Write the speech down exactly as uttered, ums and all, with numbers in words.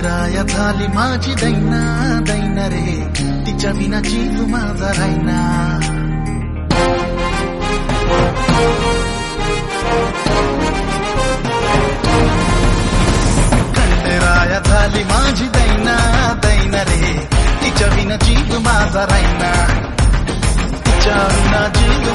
खंडेराया झाली माझी दैना दैन रे, तिच्या विना जीव माझा राहिना. खंडेराया झाली माझी दैना दैन रे, तिच्या विना जीव माझा राहिना. तिच्या विना जीव